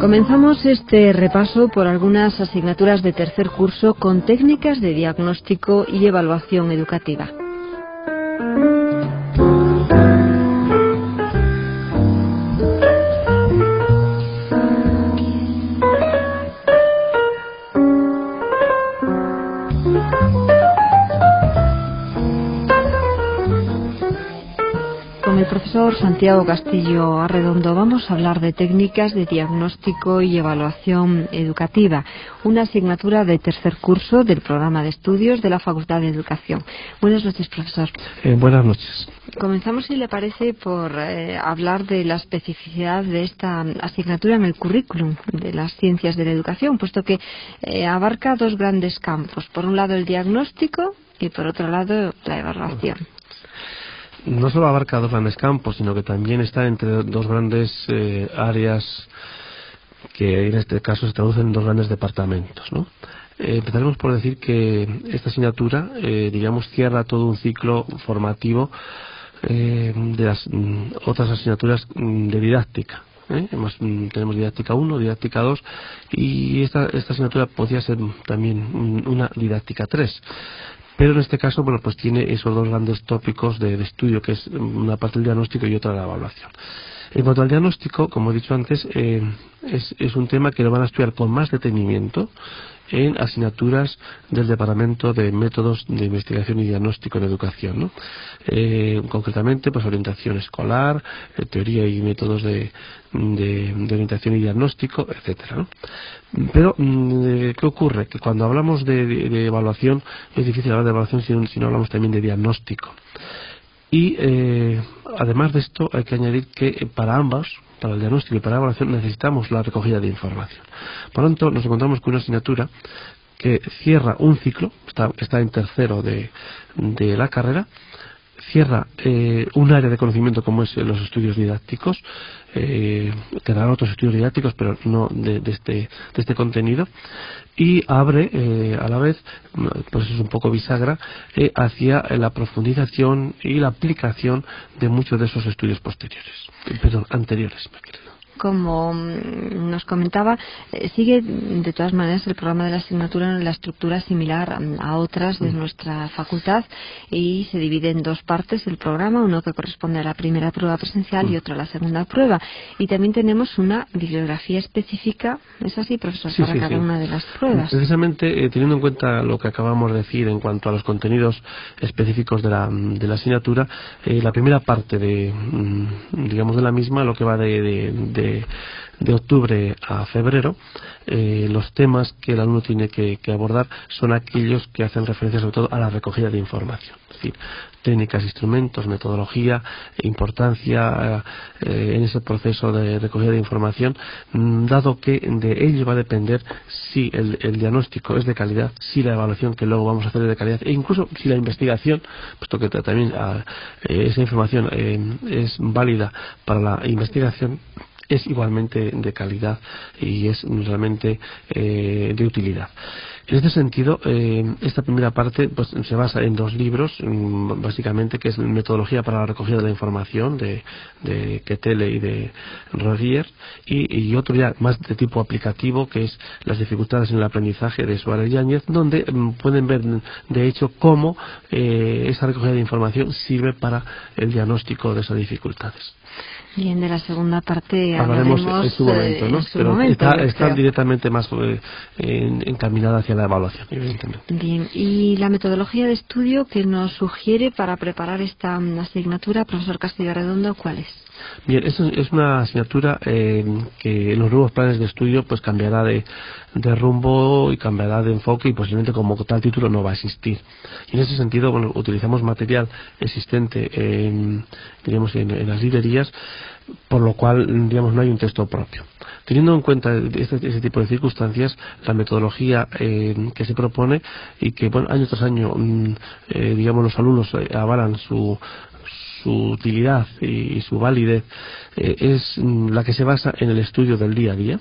Comenzamos este repaso por algunas asignaturas de tercer curso con técnicas de diagnóstico y evaluación educativa. Con el profesor Santiago Castillo Arredondo vamos a hablar de técnicas de diagnóstico y evaluación educativa, una asignatura de tercer curso del programa de estudios de la Facultad de Educación. Buenas noches, profesor. Buenas noches. Comenzamos, si le parece, por hablar de la especificidad de esta asignatura en el currículum de las ciencias de la educación, puesto que abarca dos grandes campos. Por un lado, el diagnóstico y, por otro lado, la evaluación. No solo abarca dos grandes campos, sino que también está entre dos grandes áreas que en este caso se traducen en dos grandes departamentos, ¿no? Empezaremos por decir que esta asignatura, digamos, cierra todo un ciclo formativo de las otras asignaturas de didáctica. Tenemos didáctica 1, didáctica 2 y esta asignatura podría ser también una didáctica 3. Pero en este caso, bueno, pues tiene esos dos grandes tópicos de estudio, que es una parte del diagnóstico y otra la evaluación. En cuanto al diagnóstico, como he dicho antes, es un tema que lo van a estudiar con más detenimiento en asignaturas del Departamento de Métodos de Investigación y Diagnóstico en Educación, ¿no? Concretamente, pues orientación escolar, teoría y métodos de orientación y diagnóstico, etcétera, ¿no? Pero, ¿qué ocurre? Que cuando hablamos de evaluación, es difícil hablar de evaluación si no hablamos también de diagnóstico. Y además de esto hay que añadir que para ambas, para el diagnóstico y para la evaluación, necesitamos la recogida de información. Por lo tanto, nos encontramos con una asignatura que cierra un ciclo, está en tercero de la carrera, cierra un área de conocimiento como es los estudios didácticos, tendrán otros estudios didácticos pero no de este contenido, y abre a la vez, pues es un poco bisagra, hacia la profundización y la aplicación de muchos de esos estudios anteriores. Como nos comentaba, sigue de todas maneras el programa de la asignatura en la estructura similar a otras de nuestra facultad y se divide en dos partes el programa, uno que corresponde a la primera prueba presencial y otro a la segunda prueba. Y también tenemos una bibliografía específica, ¿es así, profesor?, para cada una de las pruebas. Precisamente, teniendo en cuenta lo que acabamos de decir en cuanto a los contenidos específicos de la asignatura, la primera parte de la misma, lo que va de octubre a febrero, los temas que el alumno tiene que abordar son aquellos que hacen referencia sobre todo a la recogida de información, es decir, técnicas, instrumentos, metodología, importancia en ese proceso de recogida de información, dado que de ello va a depender si el diagnóstico es de calidad, si la evaluación que luego vamos a hacer es de calidad, e incluso si la investigación, puesto que también esa información es válida para la investigación, es igualmente de calidad y es realmente de utilidad. En este sentido, esta primera parte pues se basa en dos libros, básicamente, que es Metodología para la recogida de la información de Ketele y de Rodier, y otro ya más de tipo aplicativo, que es Las dificultades en el aprendizaje de Suárez Yáñez, donde pueden ver de hecho cómo esa recogida de información sirve para el diagnóstico de esas dificultades. Bien, de la segunda parte hablaremos en su momento, ¿no? Pero está directamente más encaminada hacia la evaluación, evidentemente. Bien, y la metodología de estudio que nos sugiere para preparar esta asignatura, profesor Castillo Arredondo, ¿cuál es? Bien, es una asignatura que en los nuevos planes de estudio pues cambiará de rumbo y cambiará de enfoque y posiblemente como tal título no va a existir. Y en ese sentido, bueno, utilizamos material existente en las librerías, por lo cual, digamos, no hay un texto propio. Teniendo en cuenta ese tipo de circunstancias, la metodología que se propone y que, bueno, año tras año, los alumnos avalan su utilidad y su validez, es la que se basa en el estudio del día a día,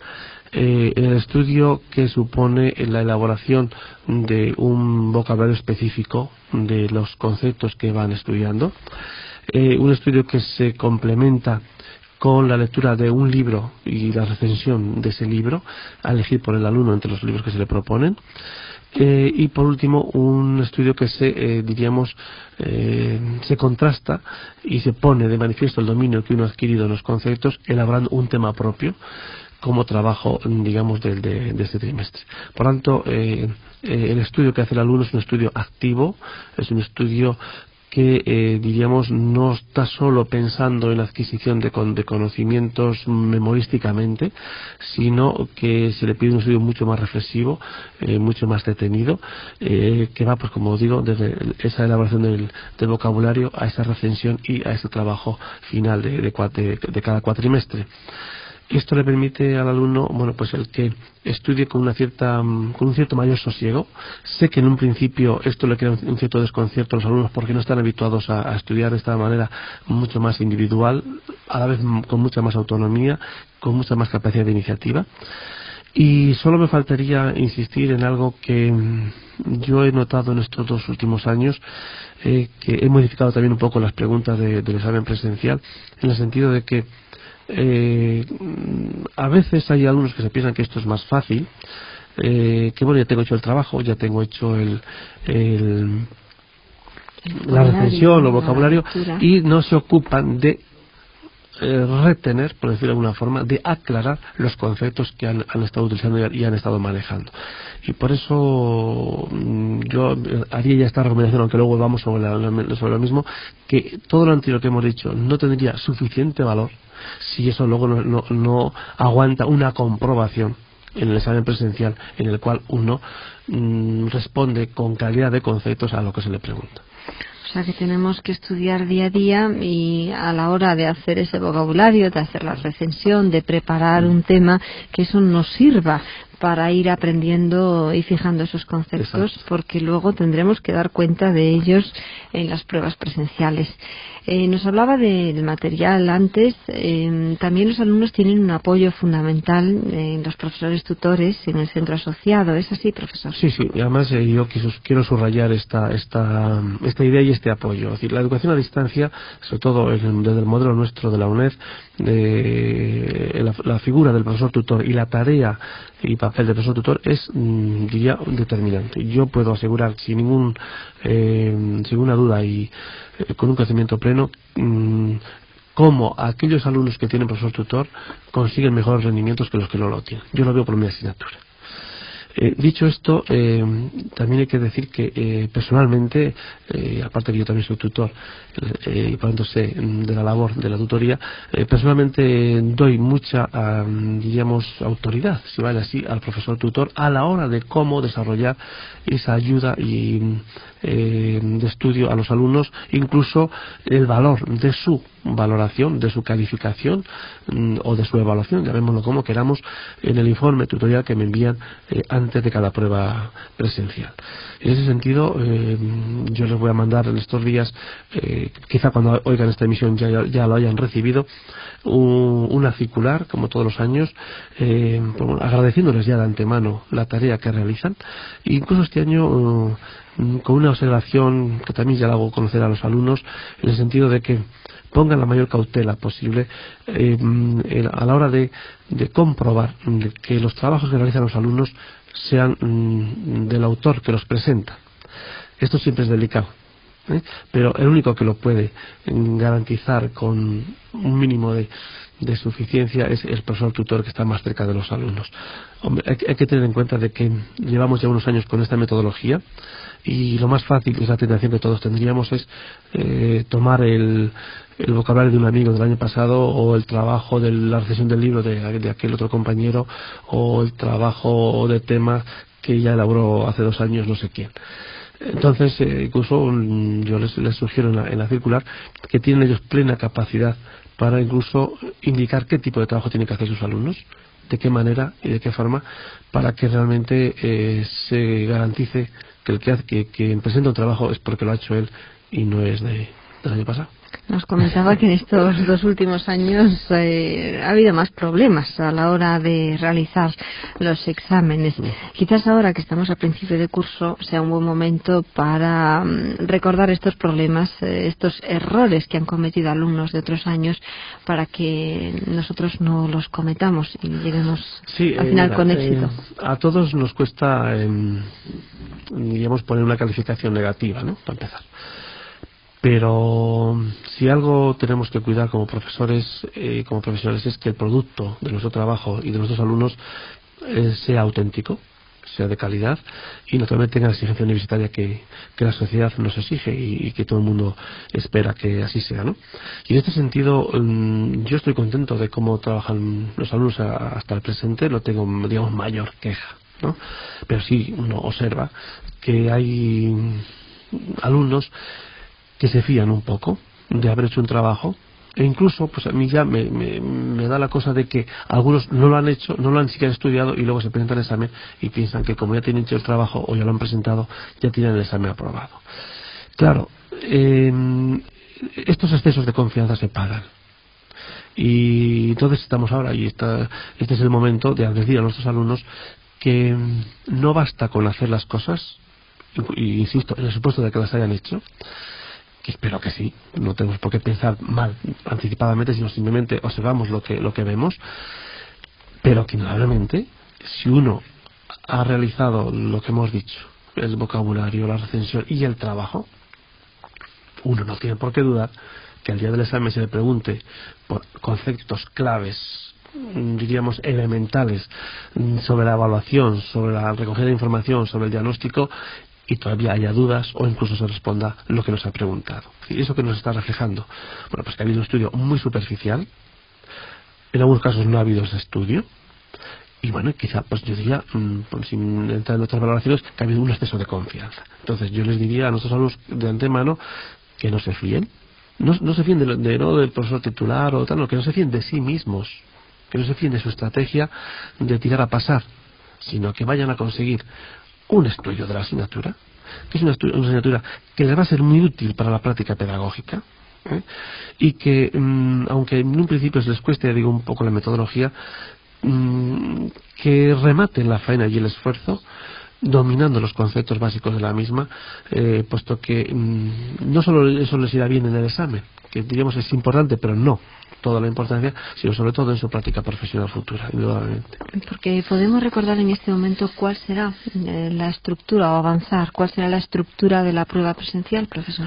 en el estudio que supone la elaboración de un vocabulario específico de los conceptos que van estudiando, un estudio que se complementa con la lectura de un libro y la recensión de ese libro, a elegir por el alumno entre los libros que se le proponen. Y por último, un estudio que se contrasta y se pone de manifiesto el dominio que uno ha adquirido en los conceptos, elaborando un tema propio como trabajo, digamos, de este trimestre. Por tanto, el estudio que hace el alumno es un estudio activo, es un estudio que no está solo pensando en la adquisición de conocimientos memorísticamente, sino que se le pide un estudio mucho más reflexivo, mucho más detenido, que va, pues como digo, desde esa elaboración del vocabulario a esa recensión y a ese trabajo final de cada cuatrimestre. Esto le permite al alumno, bueno, pues el que estudie con un cierto mayor sosiego. Sé que en un principio esto le crea un cierto desconcierto a los alumnos porque no están habituados a estudiar de esta manera mucho más individual, a la vez con mucha más autonomía, con mucha más capacidad de iniciativa. Y solo me faltaría insistir en algo que yo he notado en estos 2 últimos años, que he modificado también un poco las preguntas del examen presencial, en el sentido de que a veces hay alumnos que se piensan que esto es más fácil, que bueno, ya tengo hecho el trabajo, ya tengo hecho la recensión o vocabulario, y no se ocupan de retener, por decirlo de alguna forma, de aclarar los conceptos que han estado utilizando y han estado manejando. Y por eso yo haría ya esta recomendación, aunque luego vamos sobre lo mismo, que todo lo anterior que hemos dicho no tendría suficiente valor si eso luego no aguanta una comprobación en el examen presencial, en el cual uno responde con calidad de conceptos a lo que se le pregunta. O sea que tenemos que estudiar día a día, y a la hora de hacer ese vocabulario, de hacer la recensión, de preparar un tema, que eso nos sirva para ir aprendiendo y fijando esos conceptos. Exacto. Porque luego tendremos que dar cuenta de ellos en las pruebas presenciales. Nos hablaba del material antes. También los alumnos tienen un apoyo fundamental en los profesores tutores en el centro asociado. ¿Es así, profesor? Sí, y además yo quiero subrayar esta idea y este apoyo. Es decir, la educación a distancia, sobre todo desde el modelo nuestro de la UNED, la figura del profesor tutor y la tarea y papel del profesor tutor es, diría, determinante. Yo puedo asegurar sin ninguna duda y con un conocimiento pleno, cómo aquellos alumnos que tienen profesor tutor consiguen mejores rendimientos que los que no lo tienen. Yo lo veo por mi asignatura. Dicho esto, también hay que decir que personalmente, aparte que yo también soy tutor y por lo tanto sé de la labor de la tutoría, personalmente doy mucha, autoridad, si vale así, al profesor tutor a la hora de cómo desarrollar esa ayuda y de estudio a los alumnos, incluso el valor de su valoración, de su calificación o de su evaluación, llamémoslo como queramos, en el informe tutorial que me envían antes de cada prueba presencial. En ese sentido, yo les voy a mandar en estos días, quizá cuando oigan esta emisión ya lo hayan recibido, una circular, como todos los años, agradeciéndoles ya de antemano la tarea que realizan. E incluso este año con una observación que también ya la hago conocer a los alumnos, en el sentido de que pongan la mayor cautela posible a la hora de comprobar que los trabajos que realizan los alumnos sean del autor que los presenta. Esto siempre es delicado, pero el único que lo puede garantizar con un mínimo de suficiencia es el profesor tutor, que está más cerca de los alumnos. Hombre, hay que tener en cuenta de que llevamos ya unos años con esta metodología, y lo más fácil, que es la tentación que todos tendríamos, es tomar el vocabulario de un amigo del año pasado, o el trabajo de la recensión del libro de aquel otro compañero, o el trabajo de tema que ya elaboró hace 2 años no sé quién. Entonces, incluso yo les sugiero en la circular que tienen ellos plena capacidad para incluso indicar qué tipo de trabajo tienen que hacer sus alumnos, de qué manera y de qué forma, para que realmente se garantice que el que presenta un trabajo es porque lo ha hecho él y no es del año pasado. Nos comentaba que en estos 2 últimos años ha habido más problemas a la hora de realizar los exámenes. Quizás ahora que estamos a principio de curso sea un buen momento para recordar estos problemas, estos errores que han cometido alumnos de otros años, para que nosotros no los cometamos y lleguemos al final con éxito. A todos nos cuesta, digamos, poner una calificación negativa, ¿no? Para empezar. Pero si algo tenemos que cuidar como profesores, como profesionales, es que el producto de nuestro trabajo y de nuestros alumnos sea auténtico, sea de calidad y naturalmente tenga la exigencia universitaria que la sociedad nos exige y que todo el mundo espera que así sea, ¿no? Y en este sentido yo estoy contento de cómo trabajan los alumnos hasta el presente, no tengo, digamos, mayor queja, ¿no? Pero sí uno observa que hay alumnos que se fían un poco de haber hecho un trabajo e incluso pues a mí ya me da la cosa de que algunos no lo han hecho, no lo han siquiera estudiado y luego se presentan el examen y piensan que como ya tienen hecho el trabajo o ya lo han presentado ya tienen el examen aprobado. Claro, estos excesos de confianza se pagan y entonces estamos ahora y este es el momento de advertir a nuestros alumnos que no basta con hacer las cosas y insisto, en el supuesto de que las hayan hecho, que espero que sí, no tenemos por qué pensar mal anticipadamente, sino simplemente observamos lo que vemos, pero que indudablemente si uno ha realizado lo que hemos dicho, el vocabulario, la recensión y el trabajo, uno no tiene por qué dudar que al día del examen se le pregunte por conceptos claves, diríamos elementales, sobre la evaluación, sobre la recogida de información, sobre el diagnóstico, y todavía haya dudas o incluso se responda lo que nos ha preguntado. ¿Y eso que nos está reflejando? Bueno, pues que ha habido un estudio muy superficial, en algunos casos no ha habido ese estudio, y bueno, quizá, pues yo diría, pues sin entrar en otras valoraciones, que ha habido un exceso de confianza. Entonces yo les diría a nuestros alumnos de antemano que no se fíen, no se fíen del profesor titular o tal, no, que no se fíen de sí mismos, que no se fíen de su estrategia de tirar a pasar, sino que vayan a conseguir un estudio de la asignatura, que es una asignatura que les va a ser muy útil para la práctica pedagógica, y que, aunque en un principio les cueste, digo, un poco la metodología, que rematen la faena y el esfuerzo dominando los conceptos básicos de la misma, puesto que no solo eso les irá bien en el examen, que diríamos es importante, pero no toda la importancia, sino sobre todo en su práctica profesional futura, indudablemente. Porque podemos recordar en este momento cuál será la estructura o avanzar, cuál será la estructura de la prueba presencial, profesor.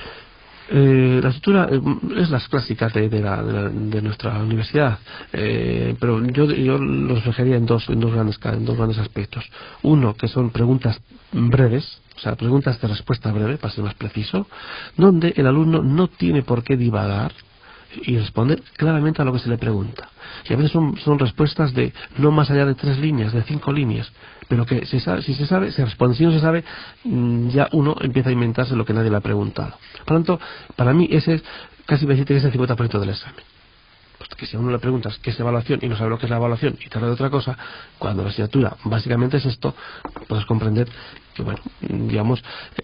La estructura es las clásicas de nuestra universidad, pero yo lo reflejaría en dos grandes aspectos. Uno, que son preguntas breves, o sea, preguntas de respuesta breve, para ser más preciso, donde el alumno no tiene por qué divagar y responder claramente a lo que se le pregunta. Y a veces son respuestas de no más allá de 3 líneas, de 5 líneas, pero que si se sabe, se responde. Si no se sabe, ya uno empieza a inventarse lo que nadie le ha preguntado. Por lo tanto, para mí ese es, casi me decir que es el 50% del examen. Que si a uno le preguntas qué es evaluación y no sabe lo que es la evaluación y te habla de otra cosa, cuando la asignatura básicamente es esto, puedes comprender que, bueno, digamos,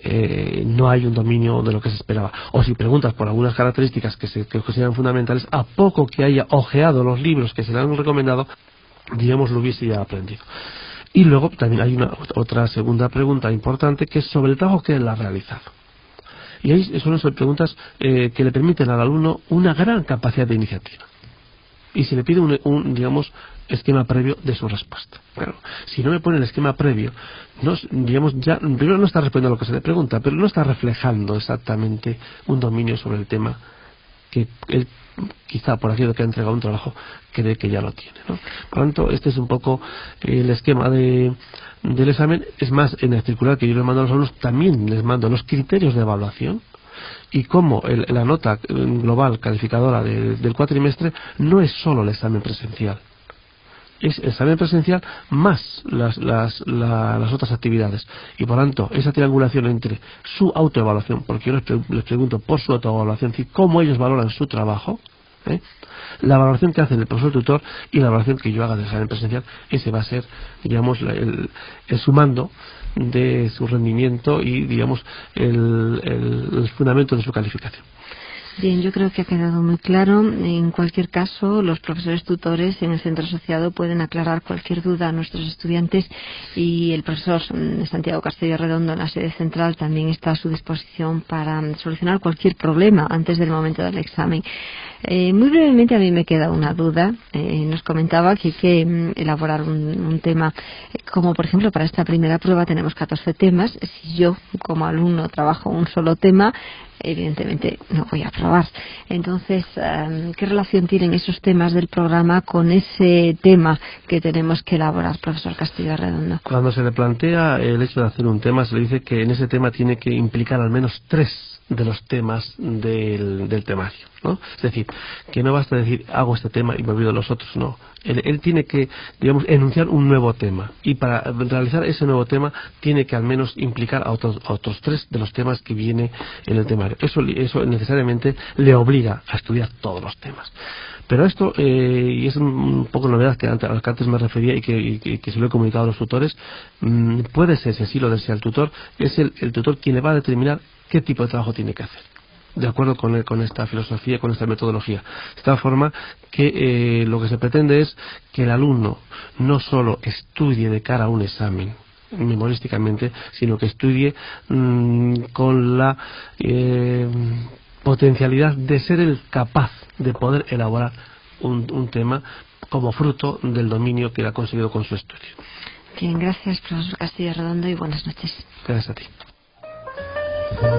no hay un dominio de lo que se esperaba. O si preguntas por algunas características que consideran fundamentales, a poco que haya ojeado los libros que se le han recomendado, digamos, lo hubiese ya aprendido. Y luego también hay otra segunda pregunta importante, que es sobre el trabajo que él ha realizado. Y ahí son preguntas que le permiten al alumno una gran capacidad de iniciativa. Y se le pide un digamos, esquema previo de su respuesta. Claro, si no me pone el esquema previo, digamos, ya primero no está respondiendo a lo que se le pregunta, pero no está reflejando exactamente un dominio sobre el tema que él, quizá por aquello que ha entregado un trabajo, cree que ya lo tiene, ¿no? Por lo tanto, este es un poco el esquema del examen. Es más, en el circular que yo les mando a los alumnos, también les mando los criterios de evaluación y cómo la nota global calificadora del cuatrimestre no es solo el examen presencial, es el examen presencial más las otras actividades, y por tanto esa triangulación entre su autoevaluación, porque yo les pregunto por su autoevaluación, es decir, cómo ellos valoran su trabajo, la valoración que hacen el profesor tutor y la valoración que yo haga del examen presencial, ese va a ser, digamos, el sumando de su rendimiento y, digamos, el fundamento de su calificación. Bien, yo creo que ha quedado muy claro. En cualquier caso, los profesores tutores en el centro asociado pueden aclarar cualquier duda a nuestros estudiantes y el profesor Santiago Castillo Redondo en la sede central también está a su disposición para solucionar cualquier problema antes del momento del examen. Muy brevemente a mí me queda una duda. Nos comentaba que hay que elaborar un tema, como por ejemplo para esta primera prueba tenemos 14 temas. Si yo como alumno trabajo un solo tema, evidentemente no voy a aprobar. Entonces, ¿qué relación tienen esos temas del programa con ese tema que tenemos que elaborar, profesor Castillo Redondo? Cuando se le plantea el hecho de hacer un tema, se le dice que en ese tema tiene que implicar al menos 3 de los temas del temario, ¿no? Es decir, que no basta decir hago este tema y me olvido los otros, no. Él tiene que, digamos, enunciar un nuevo tema, y para realizar ese nuevo tema tiene que al menos implicar a otros 3 de los temas que viene en el temario. Eso necesariamente le obliga a estudiar todos los temas. Pero esto, y es un poco novedad a la que antes me refería y que se lo he comunicado a los tutores, puede ser, si así lo desea el tutor, es el tutor quien le va a determinar qué tipo de trabajo tiene que hacer, de acuerdo con esta filosofía, con esta metodología. De tal forma que lo que se pretende es que el alumno no solo estudie de cara a un examen memorísticamente, sino que estudie con la potencialidad de ser el capaz de poder elaborar un tema como fruto del dominio que ha conseguido con su estudio. Bien, gracias, profesor Castillo Redondo, y buenas noches. Gracias a ti.